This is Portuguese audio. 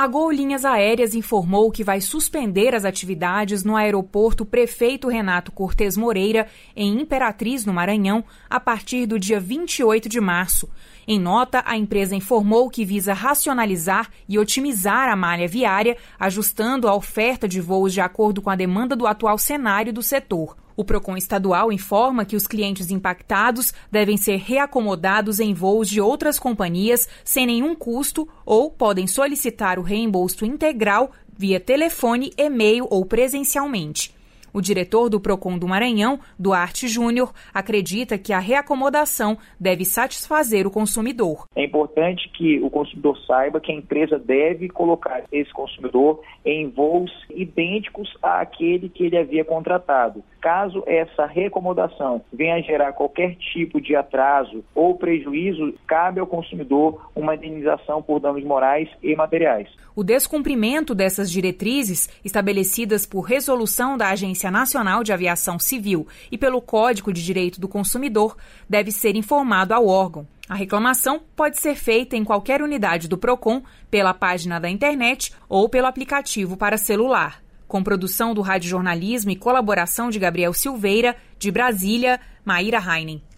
A Gol Linhas Aéreas informou que vai suspender as atividades no aeroporto Prefeito Renato Cortes Moreira, em Imperatriz, no Maranhão, a partir do dia 28 de março. Em nota, a empresa informou que visa racionalizar e otimizar a malha viária, ajustando a oferta de voos de acordo com a demanda do atual cenário do setor. O PROCON estadual informa que os clientes impactados devem ser reacomodados em voos de outras companhias sem nenhum custo ou podem solicitar o reembolso integral via telefone, e-mail ou presencialmente. O diretor do PROCON do Maranhão, Duarte Júnior, acredita que a reacomodação deve satisfazer o consumidor. É importante que o consumidor saiba que a empresa deve colocar esse consumidor em voos idênticos àquele que ele havia contratado. Caso essa reacomodação venha a gerar qualquer tipo de atraso ou prejuízo, cabe ao consumidor uma indenização por danos morais e materiais. O descumprimento dessas diretrizes, estabelecidas por resolução da Agência Nacional de Aviação Civil e pelo Código de Direito do Consumidor, deve ser informado ao órgão. A reclamação pode ser feita em qualquer unidade do PROCON, pela página da internet ou pelo aplicativo para celular. Com produção do Rádio Jornalismo e colaboração de Gabriel Silveira, de Brasília, Maíra Heinen.